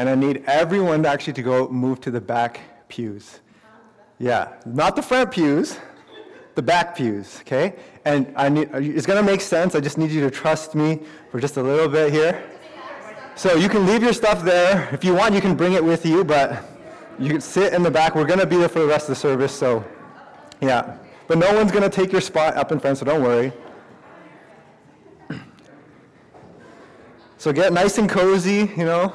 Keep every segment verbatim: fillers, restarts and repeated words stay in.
And I need everyone to actually to go move to the back pews. Yeah, not the front pews, the back pews, okay? And I need, it's going to make sense. I just need you to trust me for just a little bit here. So you can leave your stuff there. If you want, you can bring it with you, but you can sit in the back. We're going to be there for the rest of the service, so yeah. But no one's going to take your spot up in front, so don't worry. So get nice and cozy, you know.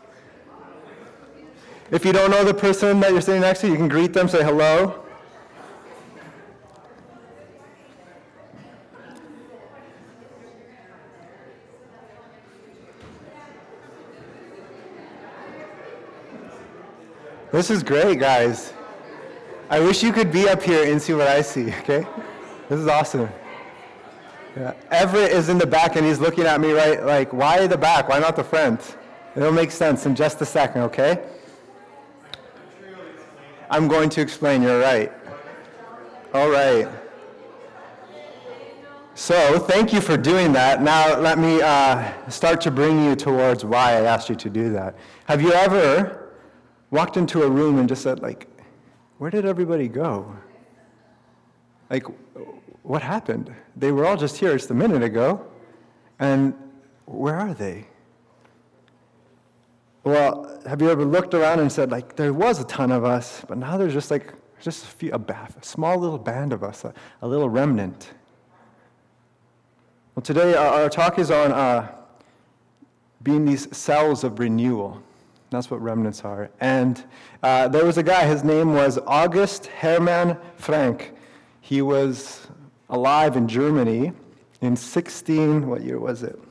If you don't know the person that you're sitting next to, you can greet them, say hello. This is great, guys. I wish you could be up here and see what I see, okay? This is awesome. Yeah. Everett is in the back, and he's looking at me right, like, why the back? Why not the front? It'll make sense in just a second, okay? I'm going to explain, you're right. All right. So, thank you for doing that. Now, let me uh, start to bring you towards why I asked you to do that. Have you ever walked into a room and just said, like, where did everybody go? Like, what happened? They were all just here just a minute ago, and where are they? Well, have you ever looked around and said, like, there was a ton of us, but now there's just like, just a few, a, bath, a small little band of us, a, a little remnant. Well, today our, our talk is on uh, being these cells of renewal. That's what remnants are. And uh, there was a guy, his name was August Hermann Frank. He was alive in Germany in sixteen, what year was it?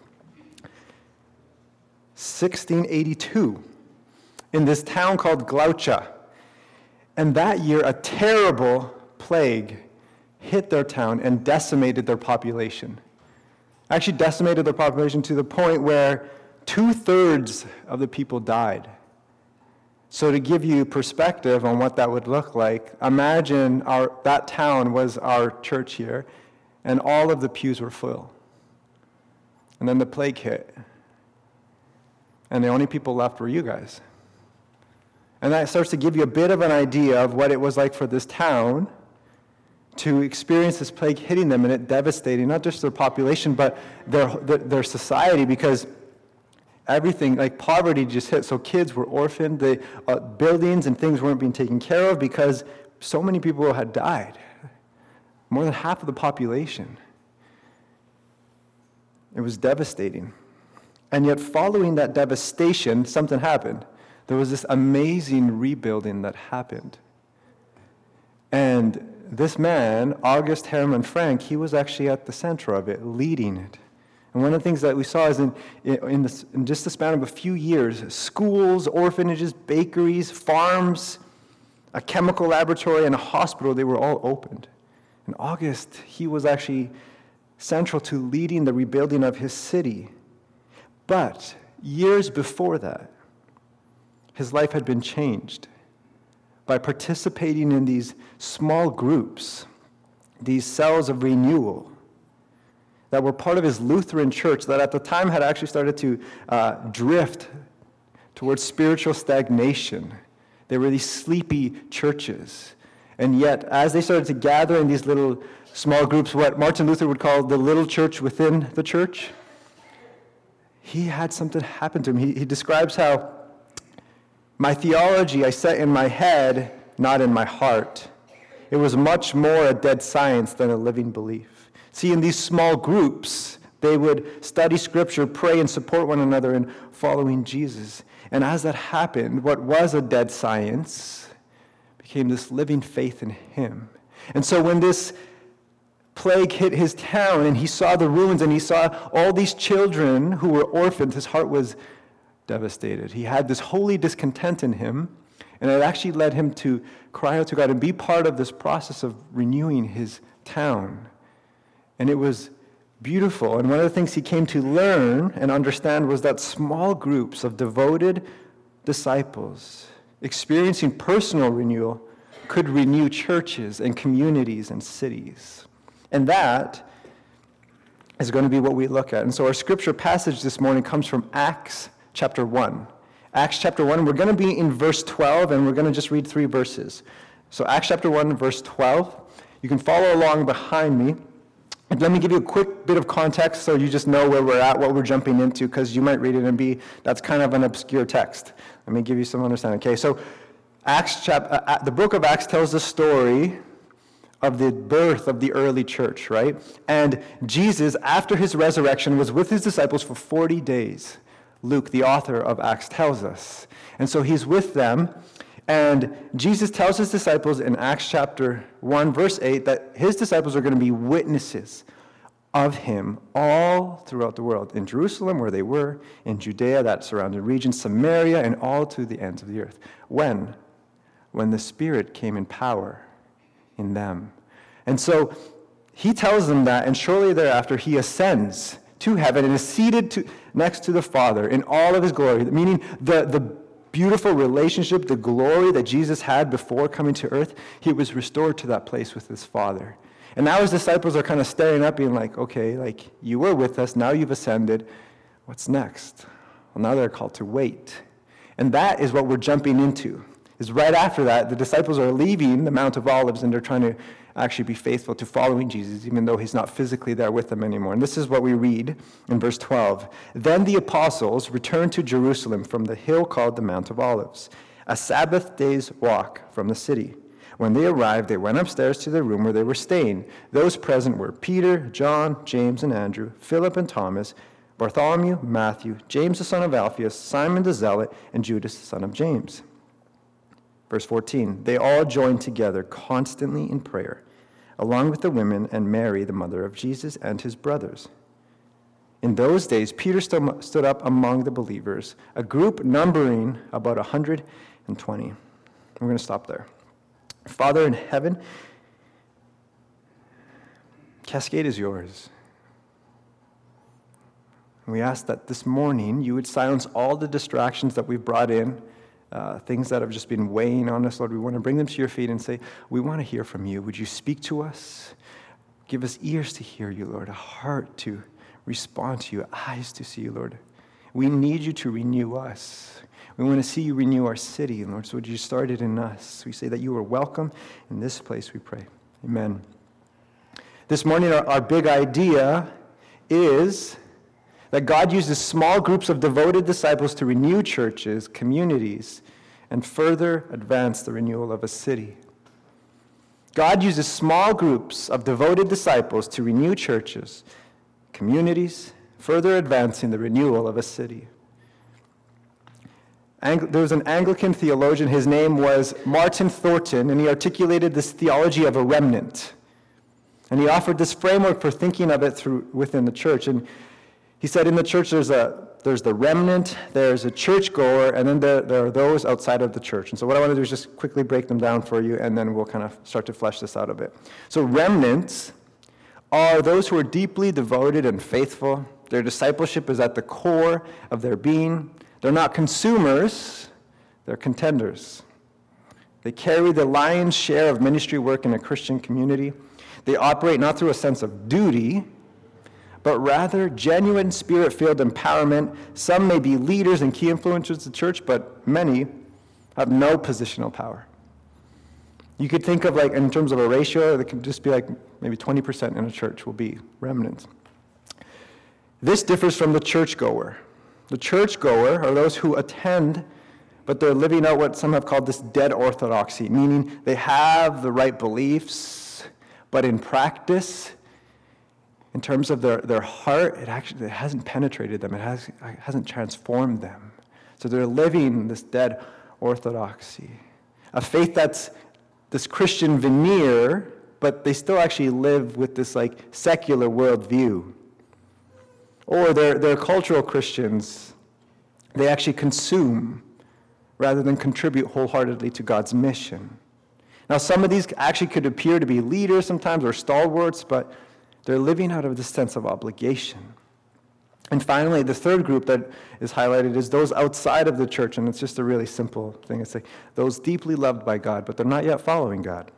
sixteen eighty-two, in this town called Glaucha. And that year, a terrible plague hit their town and decimated their population. Actually decimated their population to the point where two-thirds of the people died. So to give you perspective on what that would look like, imagine our, that town was our church here, and all of the pews were full. And then the plague hit. And the only people left were you guys. And that starts to give you a bit of an idea of what it was like for this town to experience this plague hitting them and it devastating not just their population, but their, their, their society, because everything, like poverty just hit. So kids were orphaned, the uh, buildings and things weren't being taken care of because so many people had died. More than half of the population. It was devastating. And yet following that devastation, something happened. There was this amazing rebuilding that happened. And this man, August Hermann Frank, he was actually at the center of it, leading it. And one of the things that we saw is in, in, this, in just the span of a few years, schools, orphanages, bakeries, farms, a chemical laboratory, and a hospital, they were all opened. And August, he was actually central to leading the rebuilding of his city. But years before that, his life had been changed by participating in these small groups, these cells of renewal that were part of his Lutheran church that at the time had actually started to uh, drift towards spiritual stagnation. They were these sleepy churches. And yet, as they started to gather in these little small groups, what Martin Luther would call the little church within the church, he had something happen to him. He, he describes how, my theology I set in my head, not in my heart. It was much more a dead science than a living belief. See, in these small groups, they would study Scripture, pray, and support one another in following Jesus. And as that happened, what was a dead science became this living faith in him. And so when this plague hit his town and he saw the ruins and he saw all these children who were orphaned, his heart was devastated. He had this holy discontent in him, and it actually led him to cry out to God and be part of this process of renewing his town. And it was beautiful. And one of the things he came to learn and understand was that small groups of devoted disciples experiencing personal renewal could renew churches and communities and cities. And that is going to be what we look at. And so our scripture passage this morning comes from Acts chapter one. Acts chapter one, we're going to be in verse twelve, and we're going to just read three verses. So Acts chapter one, verse twelve. You can follow along behind me. And let me give you a quick bit of context so you just know where we're at, what we're jumping into, because you might read it and be, that's kind of an obscure text. Let me give you some understanding. Okay, so Acts chap- uh, the book of Acts tells the story of the birth of the early church, right? And Jesus, after his resurrection, was with his disciples for forty days. Luke, the author of Acts, tells us. And so he's with them, and Jesus tells his disciples in Acts chapter one, verse eight, that his disciples are going to be witnesses of him all throughout the world, in Jerusalem, where they were, in Judea, that surrounding region, Samaria, and all to the ends of the earth. When? When the Spirit came in power in them. And so he tells them that, and shortly thereafter he ascends to heaven and is seated to, next to the Father in all of his glory, meaning the, the beautiful relationship, the glory that Jesus had before coming to earth, he was restored to that place with his Father. And now his disciples are kind of staring up, being like, okay, like, you were with us, now you've ascended, what's next? Well, now they're called to wait. And that is what we're jumping into. Is right after that, the disciples are leaving the Mount of Olives, and they're trying to actually be faithful to following Jesus, even though he's not physically there with them anymore. And this is what we read in verse twelve. Then the apostles returned to Jerusalem from the hill called the Mount of Olives, a Sabbath day's walk from the city. When they arrived, they went upstairs to the room where they were staying. Those present were Peter, John, James, and Andrew, Philip and Thomas, Bartholomew, Matthew, James the son of Alphaeus, Simon the Zealot, and Judas the son of James. Verse fourteen, they all joined together constantly in prayer, along with the women and Mary, the mother of Jesus, and his brothers. In those days, Peter stood up among the believers, a group numbering about one hundred twenty. We're going to stop there. Father in heaven, Cascade is yours. We ask that this morning you would silence all the distractions that we've brought in, Uh, things that have just been weighing on us, Lord. We want to bring them to your feet and say, we want to hear from you. Would you speak to us? Give us ears to hear you, Lord, a heart to respond to you, eyes to see you, Lord. We need you to renew us. We want to see you renew our city, Lord, so would you start it in us? We say that you are welcome in this place, we pray. Amen. This morning, our, our big idea is that God uses small groups of devoted disciples to renew churches, communities, and further advance the renewal of a city. God uses small groups of devoted disciples to renew churches, communities, further advancing the renewal of a city. Ang- there was an Anglican theologian, his name was Martin Thornton, and he articulated this theology of a remnant. And he offered this framework for thinking of it through within the church. And he said in the church there's a there's the remnant, there's a churchgoer, and then there, there are those outside of the church. And so what I want to do is just quickly break them down for you, and then we'll kind of start to flesh this out a bit. So remnants are those who are deeply devoted and faithful. Their discipleship is at the core of their being. They're not consumers, they're contenders. They carry the lion's share of ministry work in a Christian community. They operate not through a sense of duty, but rather genuine spirit-filled empowerment. Some may be leaders and key influencers of the church, but many have no positional power. You could think of, like, in terms of a ratio, it could just be like maybe twenty percent in a church will be remnants. This differs from the churchgoer. The churchgoer are those who attend, but they're living out what some have called this dead orthodoxy, meaning they have the right beliefs, but in practice, in terms of their, their heart, it actually it hasn't penetrated them. It, has, it hasn't transformed them. So they're living this dead orthodoxy. A faith that's this Christian veneer, but they still actually live with this like secular worldview. Or they're, they're cultural Christians. They actually consume rather than contribute wholeheartedly to God's mission. Now, some of these actually could appear to be leaders sometimes or stalwarts, but they're living out of this sense of obligation. And finally, the third group that is highlighted is those outside of the church, and it's just a really simple thing. It's like those deeply loved by God, but they're not yet following God.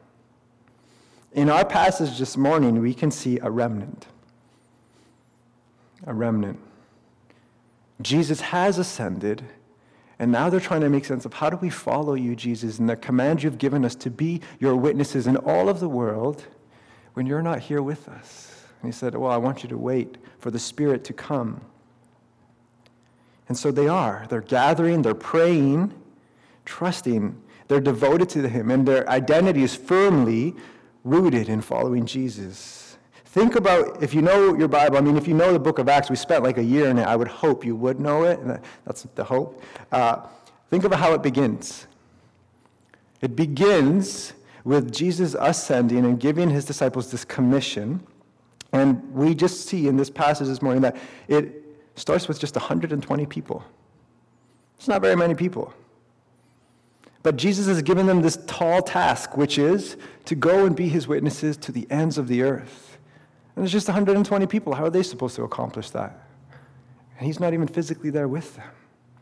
In our passage this morning, we can see a remnant. A remnant. Jesus has ascended, And now they're trying to make sense of how do we follow you, Jesus, and the command you've given us to be your witnesses in all of the world when you're not here with us. And he said, well, I want you to wait for the Spirit to come. And so they are. They're gathering, they're praying, trusting. They're devoted to him, and their identity is firmly rooted in following Jesus. Think about, if you know your Bible, I mean, if you know the book of Acts, we spent like a year in it. I would hope you would know it, and that's the hope. Uh, think about how it begins. It begins with Jesus ascending and giving his disciples this commission. And we just see in this passage this morning that it starts with just one hundred twenty people. It's not very many people. But Jesus has given them this tall task, which is to go and be his witnesses to the ends of the earth. And there's just one hundred twenty people. How are they supposed to accomplish that? And he's not even physically there with them.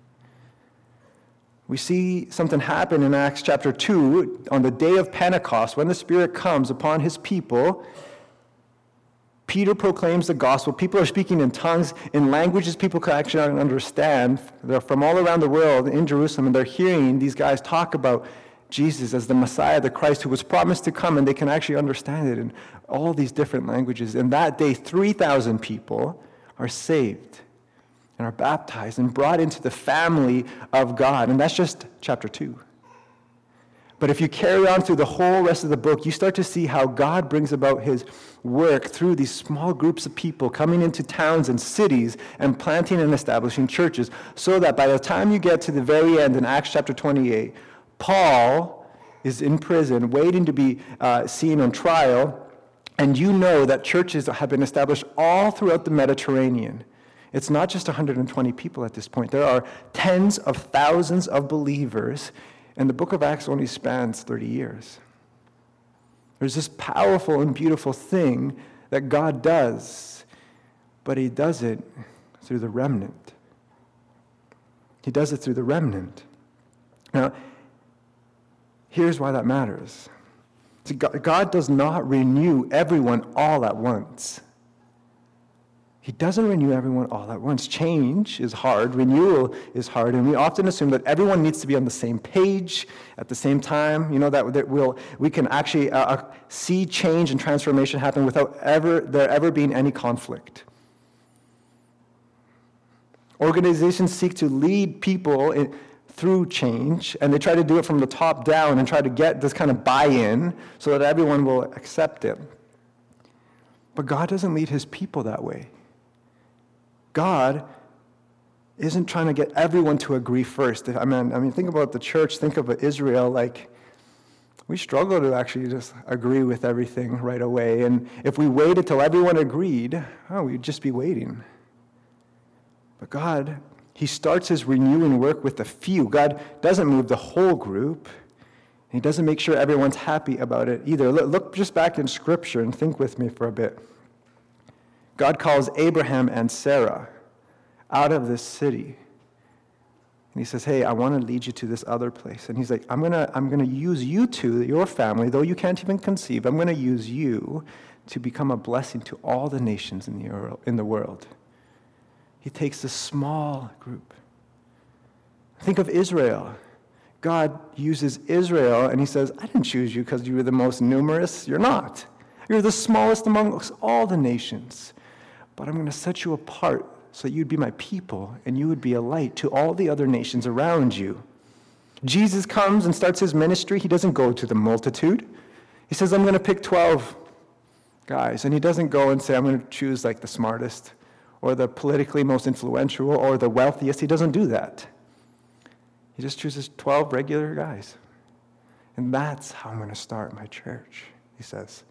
We see something happen in Acts chapter two on the day of Pentecost when the Spirit comes upon his people. Peter proclaims the gospel. People are speaking in tongues, in languages people can actually understand. They're from all around the world in Jerusalem, and they're hearing these guys talk about Jesus as the Messiah, the Christ who was promised to come, and they can actually understand it in all these different languages. And that day, three thousand people are saved and are baptized and brought into the family of God. And that's just chapter two. But if you carry on through the whole rest of the book, you start to see how God brings about his work through these small groups of people coming into towns and cities and planting and establishing churches, so that by the time you get to the very end in Acts chapter twenty-eight, Paul is in prison waiting to be uh, seen on trial, and you know that churches have been established all throughout the Mediterranean. It's not just one hundred twenty people at this point. There are tens of thousands of believers. And the book of Acts only spans thirty years. There's this powerful and beautiful thing that God does, but he does it through the remnant. He does it through the remnant. Now, here's why that matters. See, God does not renew everyone all at once. He doesn't renew everyone all at once. Change is hard. Renewal is hard. And we often assume that everyone needs to be on the same page at the same time. You know, that, that we'll, we can actually uh, see change and transformation happen without ever there ever being any conflict. Organizations seek to lead people in, through change, and they try to do it from the top down and try to get this kind of buy-in so that everyone will accept it. But God doesn't lead his people that way. God isn't trying to get everyone to agree first. I mean, I mean, think about the church. Think of Israel. Like, we struggle to actually just agree with everything right away. And if we waited till everyone agreed, oh, we'd just be waiting. But God, he starts his renewing work with a few. God doesn't move the whole group. He doesn't make sure everyone's happy about it either. Look just back in Scripture and think with me for a bit. God calls Abraham and Sarah out of this city. And he says, hey, I want to lead you to this other place. And he's like, I'm going to I'm going to use you two, your family, though you can't even conceive, I'm going to use you to become a blessing to all the nations in the in the world. He takes this small group. Think of Israel. God uses Israel, and he says, I didn't choose you because you were the most numerous. You're not. You're the smallest amongst all the nations. But I'm going to set you apart so that you'd be my people, and you would be a light to all the other nations around you. Jesus comes and starts his ministry. He doesn't go to the multitude. He says, I'm going to pick twelve guys. And he doesn't go and say, I'm going to choose like the smartest or the politically most influential or the wealthiest. He doesn't do that. He just chooses twelve regular guys. And that's how I'm going to start my church, he says.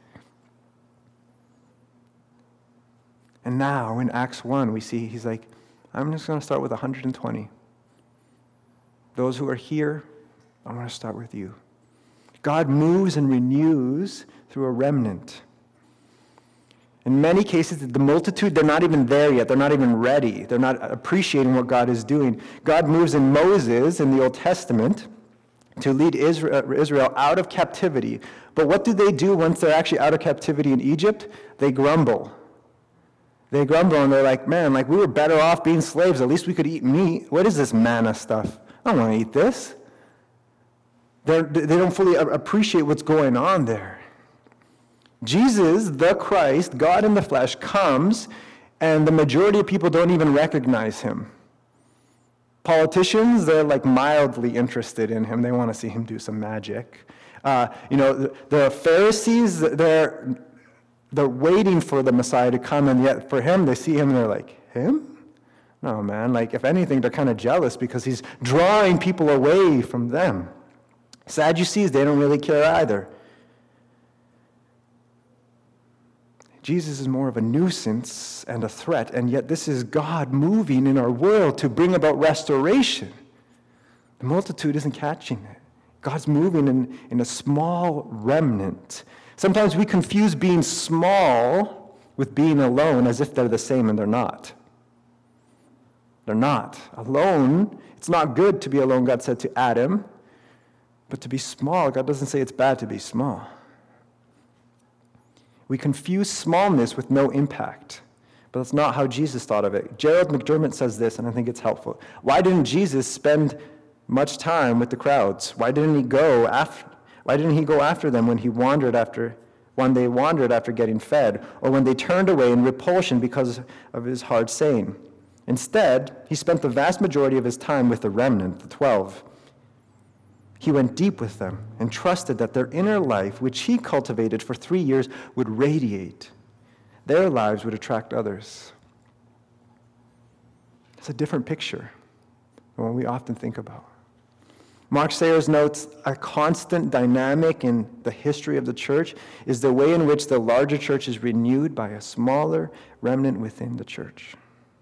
And now in Acts one, we see he's like, I'm just going to start with one hundred twenty. Those who are here, I'm going to start with you. God moves and renews through a remnant. In many cases, the multitude, they're not even there yet. They're not even ready. They're not appreciating what God is doing. God moves in Moses in the Old Testament to lead Israel out of captivity. But what do they do once they're actually out of captivity in Egypt? They grumble. They grumble and they're like, man, like we were better off being slaves. At least we could eat meat. What is this manna stuff? I don't want to eat this. They're, they don't fully appreciate what's going on there. Jesus, the Christ, God in the flesh, comes, and the majority of people don't even recognize him. Politicians, they're like mildly interested in him. They want to see him do some magic. Uh, you know, the, the Pharisees, they're, they're waiting for the Messiah to come, and yet for him, they see him and they're like, him? No, man. Like, if anything, they're kind of jealous because he's drawing people away from them. Sadducees, they don't really care either. Jesus is more of a nuisance and a threat, and yet this is God moving in our world to bring about restoration. The multitude isn't catching it. God's moving in, in a small remnant. Sometimes we confuse being small with being alone as if they're the same, and they're not. They're not. Alone, it's not good to be alone, God said to Adam. But to be small, God doesn't say it's bad to be small. We confuse smallness with no impact. But that's not how Jesus thought of it. Gerald McDermott says this, and I think it's helpful. Why didn't Jesus spend much time with the crowds? Why didn't he go after, why didn't he go after them when he wandered after, when they wandered after getting fed, or when they turned away in repulsion because of his hard saying? Instead, he spent the vast majority of his time with the remnant, the twelve. He went deep with them and trusted that their inner life, which he cultivated for three years, would radiate. Their lives would attract others. It's a different picture than what we often think about. Mark Sayers notes a constant dynamic in the history of the church is the way in which the larger church is renewed by a smaller remnant within the church.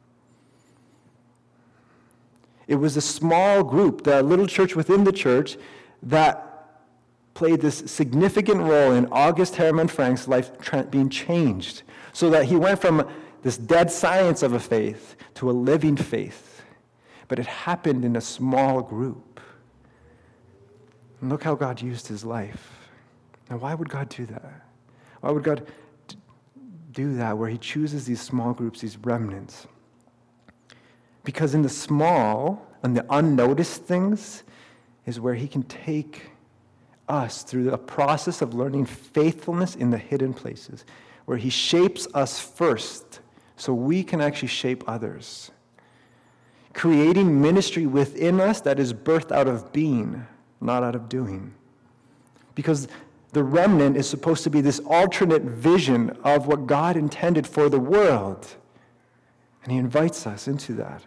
It was a small group, the little church within the church, that played this significant role in August Hermann Frank's life being changed, so that he went from this dead science of a faith to a living faith. But it happened in a small group. And look how God used his life. Now, why would God do that? Why would God do that, where he chooses these small groups, these remnants? Because in the small and the unnoticed things is where he can take us through the process of learning faithfulness in the hidden places, where he shapes us first so we can actually shape others. Creating ministry within us that is birthed out of being, not out of doing. Because the remnant is supposed to be this alternate vision of what God intended for the world. And he invites us into that.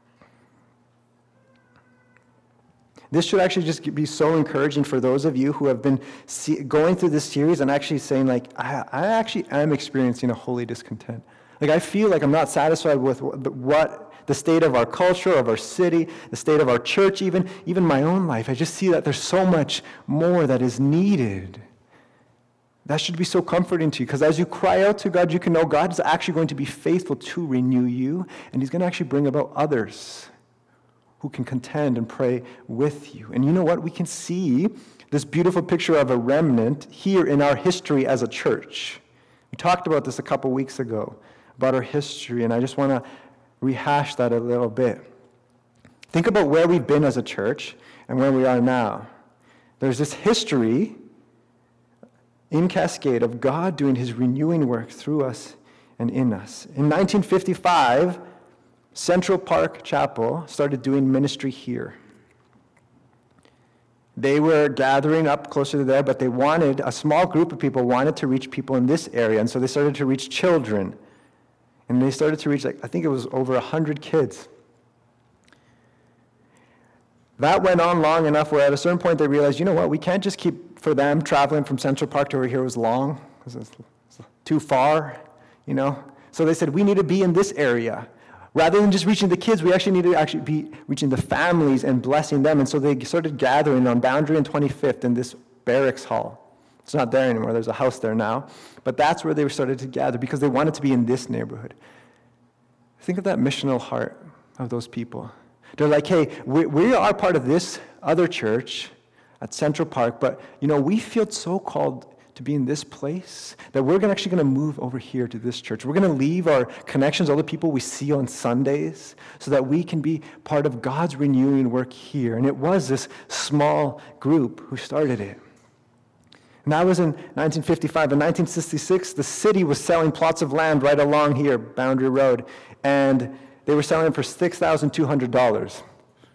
This should actually just be so encouraging for those of you who have been see, going through this series and actually saying, like, I, I actually am experiencing a holy discontent. Like, I feel like I'm not satisfied with what the state of our culture, of our city, the state of our church, even, even my own life. I just see that there's so much more that is needed. That should be so comforting to you, because as you cry out to God, you can know God is actually going to be faithful to renew you, and he's going to actually bring about others who can contend and pray with you. And you know what? We can see this beautiful picture of a remnant here in our history as a church. We talked about this a couple weeks ago, about our history, and I just want to rehash that a little bit. Think about where we've been as a church and where we are now. There's this history in Cascade of God doing his renewing work through us and in us. In nineteen fifty-five, Central Park Chapel started doing ministry here. They were gathering up closer to there, but they wanted, a small group of people wanted to reach people in this area, and so they started to reach children. And they started to reach, like, I think it was over one hundred kids. That went on long enough where at a certain point they realized, you know what, we can't just keep, for them, traveling from Central Park to over here was long. It was too far, you know. So they said, we need to be in this area. Rather than just reaching the kids, we actually need to actually be reaching the families and blessing them. And so they started gathering on Boundary and twenty-fifth in this barracks hall. It's not there anymore. There's a house there now. But that's where they started to gather because they wanted to be in this neighborhood. Think of that missional heart of those people. They're like, hey, we, we are part of this other church at Central Park, but, you know, we feel so called to be in this place, that we're gonna, actually going to move over here to this church. We're going to leave our connections, all the people we see on Sundays, so that we can be part of God's renewing work here. And it was this small group who started it. And that was in nineteen fifty-five. In nineteen sixty-six, the city was selling plots of land right along here, Boundary Road, and they were selling them for six thousand two hundred dollars.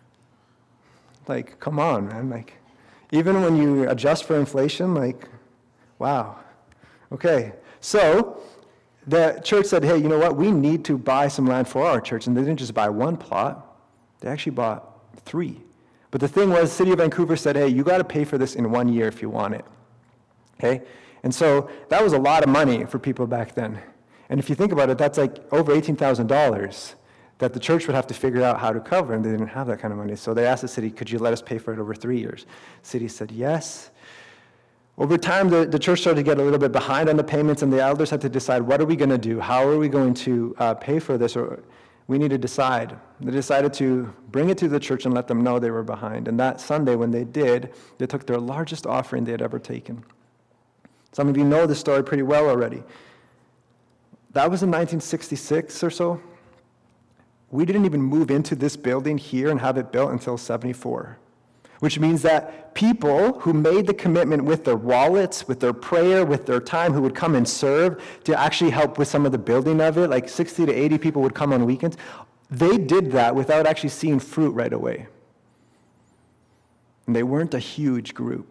Like, come on, man. Like, even when you adjust for inflation, like, wow. Okay, so the church said, hey, you know what? We need to buy some land for our church. And they didn't just buy one plot. They actually bought three. But the thing was, the city of Vancouver said, hey, you got to pay for this in one year if you want it. Okay? And so that was a lot of money for people back then. And if you think about it, that's like over eighteen thousand dollars that the church would have to figure out how to cover, and they didn't have that kind of money. So they asked the city, could you let us pay for it over three years? The city said yes. Over time, the, the church started to get a little bit behind on the payments, and the elders had to decide, what are we going to do? How are we going to uh, pay for this? Or we need to decide. They decided to bring it to the church and let them know they were behind. And that Sunday, when they did, they took their largest offering they had ever taken. Some of you know this story pretty well already. That was in nineteen sixty-six or so. We didn't even move into this building here and have it built until seventy-four, which means that people who made the commitment with their wallets, with their prayer, with their time, who would come and serve to actually help with some of the building of it, like sixty to eighty people would come on weekends, they did that without actually seeing fruit right away. And they weren't a huge group.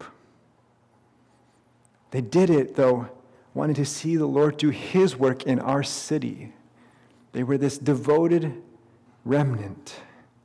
They did it, though, wanting to see the Lord do his work in our city. They were this devoted remnant.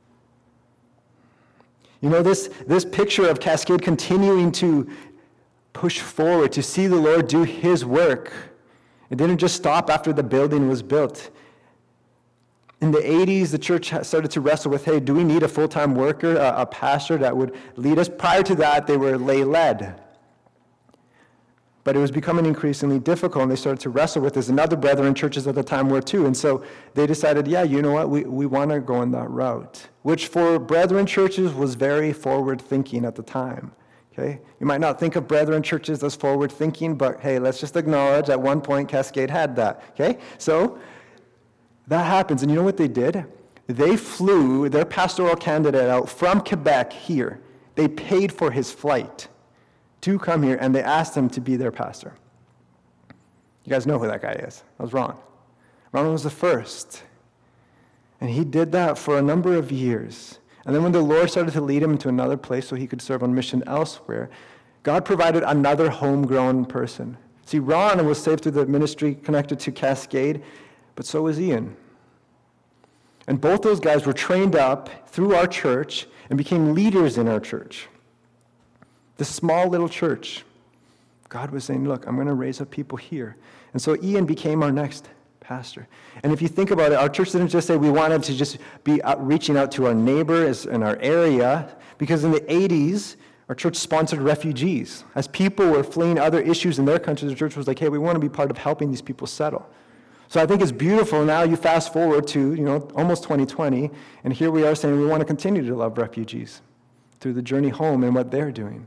You know, this, this picture of Cascade continuing to push forward, to see the Lord do his work. It didn't just stop after the building was built. In the eighties, the church started to wrestle with, hey, do we need a full-time worker, a, a pastor that would lead us? Prior to that, they were lay-led. But it was becoming increasingly difficult, and they started to wrestle with this. And other brethren churches at the time were too. And so they decided, yeah, you know what, we, we want to go in that route, which for brethren churches was very forward-thinking at the time. Okay? You might not think of brethren churches as forward-thinking, but hey, let's just acknowledge at one point Cascade had that. Okay? So that happens. And you know what they did? They flew their pastoral candidate out from Quebec here. They paid for his flight to come here, and they asked him to be their pastor. You guys know who that guy is. I was wrong. Ronald was the first. And he did that for a number of years. And then when the Lord started to lead him into another place so he could serve on mission elsewhere, God provided another homegrown person. See, Ron was saved through the ministry connected to Cascade, but so was Ian. And both those guys were trained up through our church and became leaders in our church. This small little church, God was saying, look, I'm going to raise up people here. And so Ian became our next pastor. And if you think about it, our church didn't just say we wanted to just be out, reaching out to our neighbors in our area, because in the eighties, our church sponsored refugees. As people were fleeing other issues in their countries, the church was like, hey, we want to be part of helping these people settle. So I think it's beautiful. Now you fast forward to, you know, almost twenty twenty, and here we are saying we want to continue to love refugees through the journey home and what they're doing.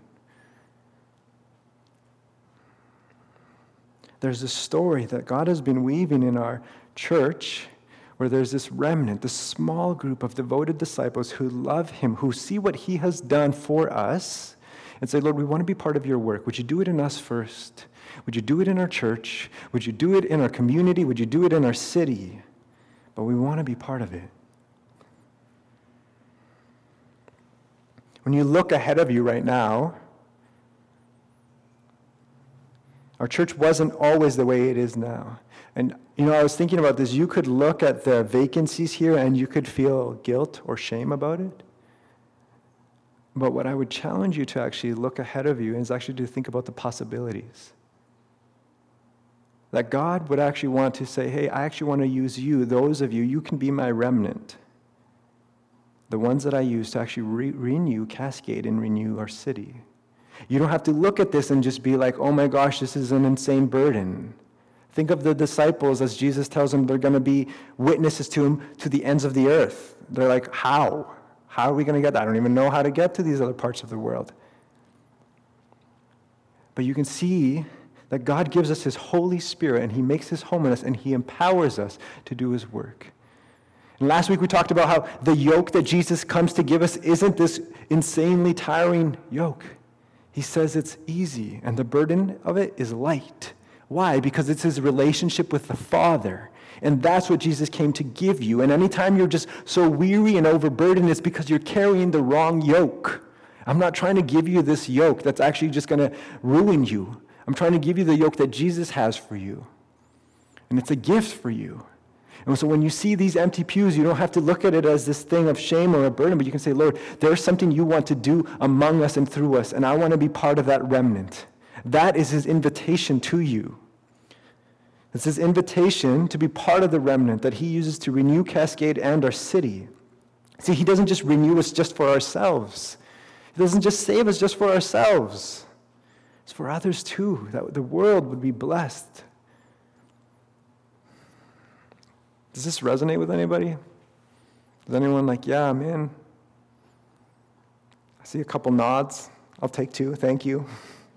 There's a story that God has been weaving in our church where there's this remnant, this small group of devoted disciples who love him, who see what he has done for us and say, Lord, we want to be part of your work. Would you do it in us first? Would you do it in our church? Would you do it in our community? Would you do it in our city? But we want to be part of it. When you look ahead of you right now, our church wasn't always the way it is now. And, you know, I was thinking about this. You could look at the vacancies here and you could feel guilt or shame about it. But what I would challenge you to actually look ahead of you is actually to think about the possibilities. That God would actually want to say, hey, I actually want to use you, those of you, you can be my remnant. The ones that I use to actually re- renew Cascade and renew our city. You don't have to look at this and just be like, oh my gosh, this is an insane burden. Think of the disciples as Jesus tells them they're going to be witnesses to him to the ends of the earth. They're like, how? How are we going to get that? I don't even know how to get to these other parts of the world. But you can see That God gives us his Holy Spirit, and he makes his home in us, and he empowers us to do his work. And last week we talked about how the yoke that Jesus comes to give us isn't this insanely tiring yoke. He says it's easy, and the burden of it is light. Why? Because it's his relationship with the Father. And that's what Jesus came to give you. And anytime you're just so weary and overburdened, it's because you're carrying the wrong yoke. I'm not trying to give you this yoke that's actually just going to ruin you. I'm trying to give you the yoke that Jesus has for you. And it's a gift for you. And so when you see these empty pews, you don't have to look at it as this thing of shame or a burden, but you can say, Lord, there's something you want to do among us and through us, and I want to be part of that remnant. That is his invitation to you. It's his invitation to be part of the remnant that he uses to renew Cascade and our city. See, he doesn't just renew us just for ourselves. He doesn't just save us just for ourselves. It's for others too, that the world would be blessed. Does this resonate with anybody? Is anyone like, yeah, man? I see a couple nods. I'll take two, thank you.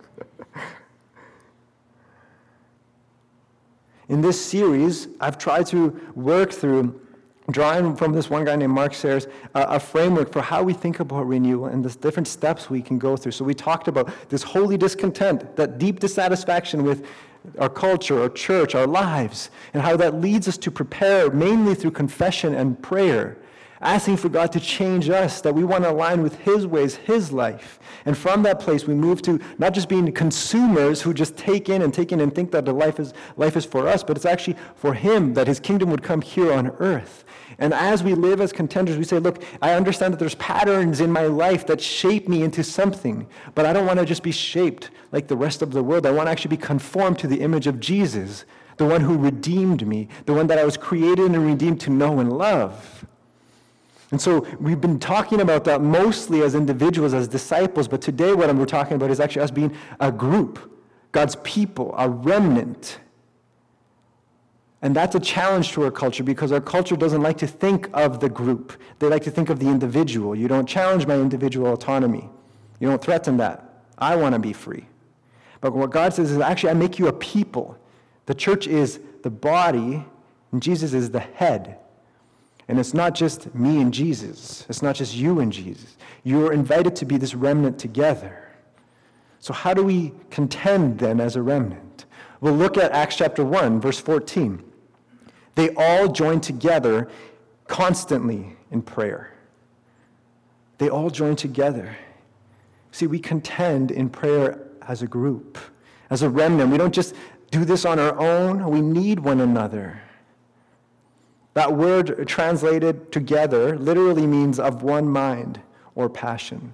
In this series, I've tried to work through, drawing from this one guy named Mark Sayers, a, a framework for how we think about renewal and the different steps we can go through. So we talked about this holy discontent, that deep dissatisfaction with our culture, our church, our lives, and how that leads us to prepare mainly through confession and prayer, asking for God to change us, that we want to align with his ways, his life. And from that place, we move to not just being consumers who just take in and take in and think that the life is, life is for us, but it's actually for him, that his kingdom would come here on earth. And as we live as contenders, we say, look, I understand that there's patterns in my life that shape me into something, but I don't want to just be shaped like the rest of the world. I want to actually be conformed to the image of Jesus, the one who redeemed me, the one that I was created and redeemed to know and love. And so we've been talking about that mostly as individuals, as disciples, but today what we're talking about is actually us being a group, God's people, a remnant. And that's a challenge to our culture, because our culture doesn't like to think of the group. They like to think of the individual. You don't challenge my individual autonomy. You don't threaten that. I want to be free. But what God says is, actually, I make you a people. The church is the body, and Jesus is the head. And it's not just me and Jesus. It's not just you and Jesus. You're invited to be this remnant together. So how do we contend then as a remnant? We'll look at Acts chapter one, verse fourteen. They all joined together constantly in prayer. They all joined together. See, we contend in prayer as a group, as a remnant. We don't just do this on our own. We need one another. That word translated together literally means of one mind or passion.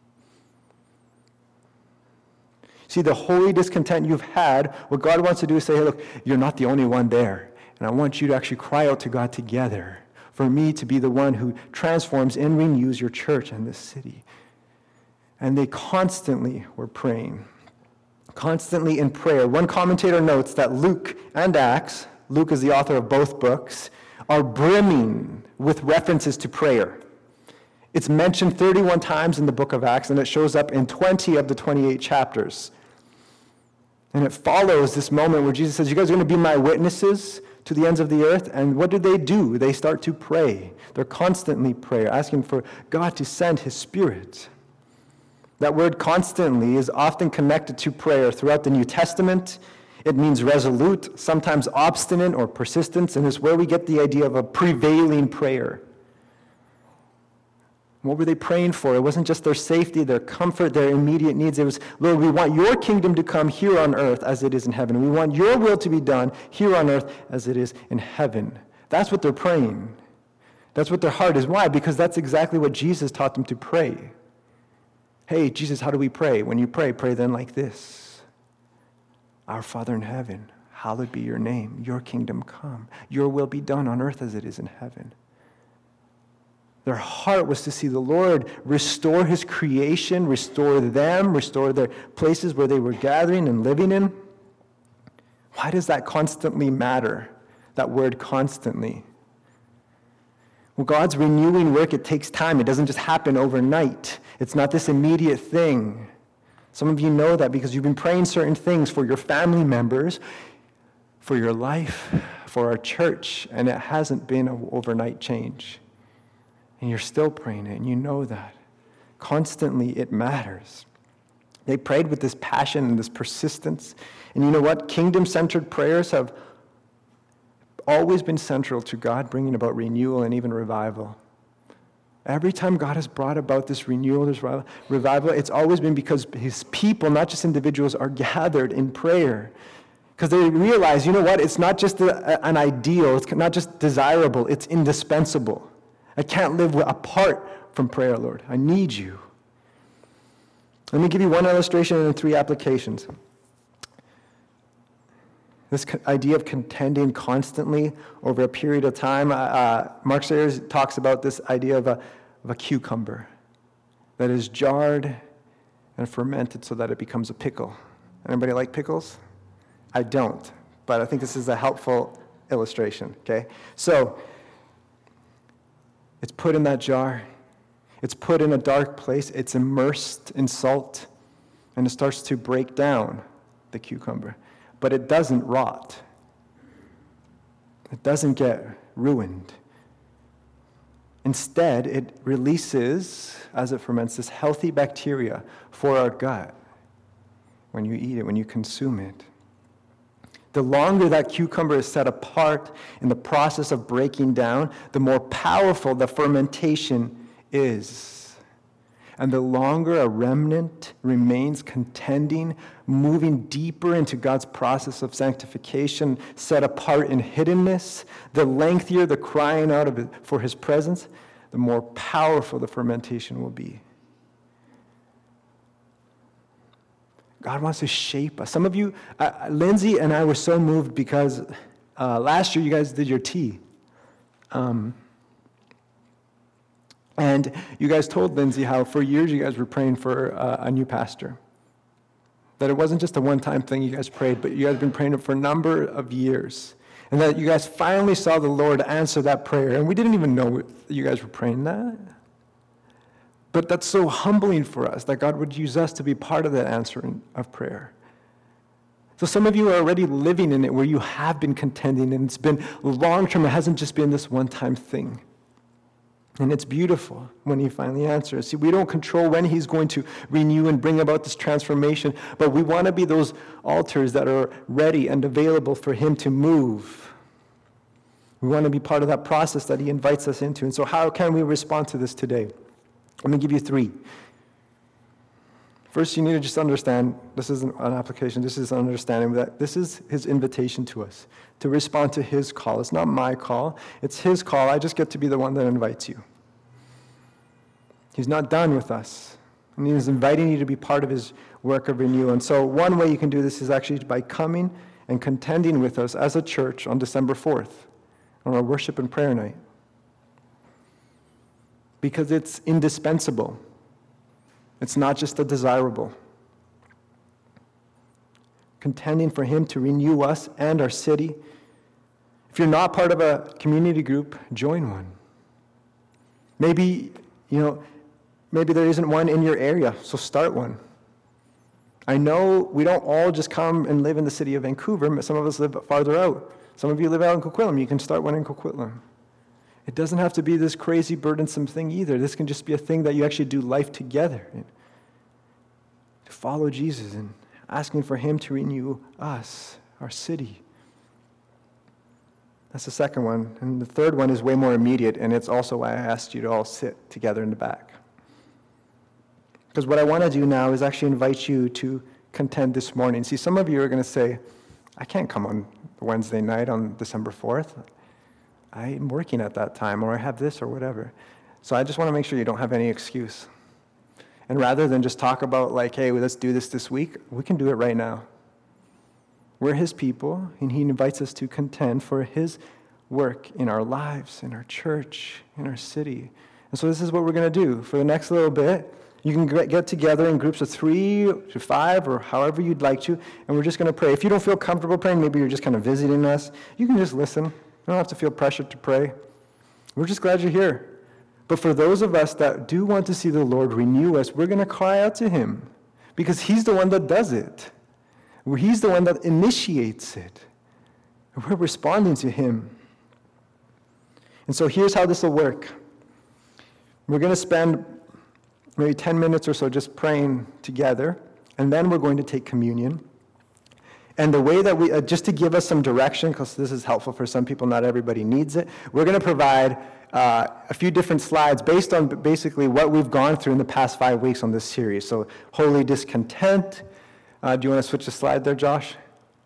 See, the holy discontent you've had, what God wants to do is say, hey, look, you're not the only one there. And I want you to actually cry out to God together for me to be the one who transforms and renews your church and this city. And they constantly were praying, constantly in prayer. One commentator notes that Luke and Acts, Luke is the author of both books, are brimming with references to prayer. It's mentioned thirty-one times in the book of Acts, and it shows up in twenty of the twenty-eight chapters. And it follows this moment where Jesus says, you guys are going to be my witnesses to the ends of the earth. And what do they do? They start to pray. They're constantly praying, asking for God to send his Spirit. That word constantly is often connected to prayer throughout the New Testament. It means resolute, sometimes obstinate or persistence, and is where we get the idea of a prevailing prayer. What were they praying for? It wasn't just their safety, their comfort, their immediate needs. It was, Lord, we want your kingdom to come here on earth as it is in heaven. We want your will to be done here on earth as it is in heaven. That's what they're praying. That's what their heart is. Why? Because that's exactly what Jesus taught them to pray. Hey, Jesus, how do we pray? When you pray, pray then like this. Our Father in heaven, hallowed be your name. Your kingdom come. Your will be done on earth as it is in heaven. Their heart was to see the Lord restore his creation, restore them, restore their places where they were gathering and living in. Why does that constantly matter? That word constantly. Well, God's renewing work, it takes time. It doesn't just happen overnight. It's not this immediate thing. Some of you know that because you've been praying certain things for your family members, for your life, for our church, and it hasn't been an overnight change. And you're still praying it, and you know that. Constantly, it matters. They prayed with this passion and this persistence. And you know what? Kingdom-centered prayers have always been central to God bringing about renewal and even revival. Every time God has brought about this renewal, this revival, it's always been because his people, not just individuals, are gathered in prayer. Because they realize, you know what, it's not just a, an ideal, it's not just desirable, it's indispensable. I can't live apart from prayer, Lord. I need you. Let me give you one illustration and three applications. This idea of contending constantly over a period of time, uh, Mark Sayers talks about this idea of a, of a cucumber that is jarred and fermented so that it becomes a pickle. Anybody like pickles? I don't, but I think this is a helpful illustration, okay? So, it's put in that jar. It's put in a dark place. It's immersed in salt, and it starts to break down the cucumber. But it doesn't rot. It doesn't get ruined. Instead, it releases, as it ferments, this healthy bacteria for our gut when you eat it, when you consume it. The longer that cucumber is set apart in the process of breaking down, the more powerful the fermentation is. And the longer a remnant remains contending, moving deeper into God's process of sanctification, set apart in hiddenness, the lengthier the crying out of it for his presence, the more powerful the fermentation will be. God wants to shape us. Some of you, uh, Lindsay and I were so moved because uh, last year you guys did your tea. Um, and you guys told Lindsay how for years you guys were praying for uh, a new pastor. That it wasn't just a one-time thing you guys prayed, but you guys have been praying it for a number of years. And that you guys finally saw the Lord answer that prayer. And we didn't even know you guys were praying that. But that's so humbling for us that God would use us to be part of that answering of prayer. So some of you are already living in it where you have been contending, and it's been long-term. It hasn't just been this one-time thing. And it's beautiful when he finally answers. See, we don't control when he's going to renew and bring about this transformation, but we want to be those altars that are ready and available for him to move. We want to be part of that process that he invites us into. And so how can we respond to this today? Let me give you three. First, you need to just understand, this isn't an application, this is an understanding that this is his invitation to us, to respond to his call. It's not my call, it's his call. I just get to be the one that invites you. He's not done with us, and he's inviting you to be part of his work of renewal. And so one way you can do this is actually by coming and contending with us as a church on December fourth, on our worship and prayer night. Because it's indispensable. It's not just a desirable. Contending for him to renew us and our city. If you're not part of a community group, join one. Maybe, you know, maybe there isn't one in your area, so start one. I know we don't all just come and live in the city of Vancouver, but some of us live farther out. Some of you live out in Coquitlam. You can start one in Coquitlam. It doesn't have to be this crazy, burdensome thing either. This can just be a thing that you actually do life together. To follow Jesus and asking for him to renew us, our city. That's the second one. And the third one is way more immediate, and it's also why I asked you to all sit together in the back. Because what I want to do now is actually invite you to contend this morning. See, some of you are going to say, I can't come on Wednesday night on December fourth. I'm working at that time, or I have this, or whatever. So I just want to make sure you don't have any excuse. And rather than just talk about like, hey, well, let's do this this week, we can do it right now. We're his people, and he invites us to contend for his work in our lives, in our church, in our city. And so this is what we're going to do. For the next little bit, you can get together in groups of three to five, or however you'd like to, and we're just going to pray. If you don't feel comfortable praying, maybe you're just kind of visiting us, you can just listen. You don't have to feel pressured to pray. We're just glad you're here. But for those of us that do want to see the Lord renew us, we're going to cry out to him. because he's the one that does it. He's the one that initiates it. We're responding to him. And so here's how this will work. We're going to spend maybe ten minutes or so just praying together, and then we're going to take communion. And the way that we, uh, just to give us some direction, because this is helpful for some people, not everybody needs it, we're going to provide uh, a few different slides based on basically what we've gone through in the past five weeks on this series. So, holy discontent. Uh, do you want to switch the slide there, Josh?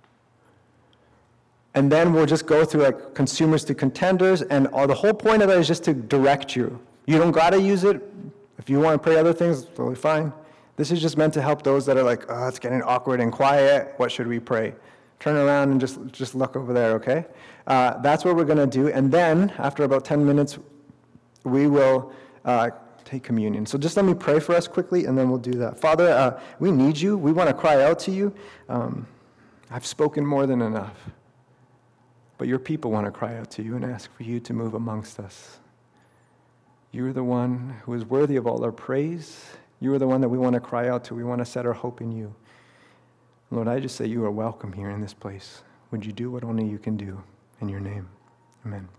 And then we'll just go through like consumers to contenders, and all, the whole point of that is just to direct you. You don't got to use it. If you want to pray other things, totally fine. This is just meant to help those that are like, oh, it's getting awkward and quiet. What should we pray? Turn around and just, just look over there, okay? Uh, that's what we're going to do. And then, after about ten minutes, we will uh, take communion. So just let me pray for us quickly, and then we'll do that. Father, uh, we need you. We want to cry out to you. Um, I've spoken more than enough. But your people want to cry out to you and ask for you to move amongst us. You're the one who is worthy of all our praise. You are the one that we want to cry out to. We want to set our hope in you. Lord, I just say you are welcome here in this place. Would you do what only you can do? In your name, amen.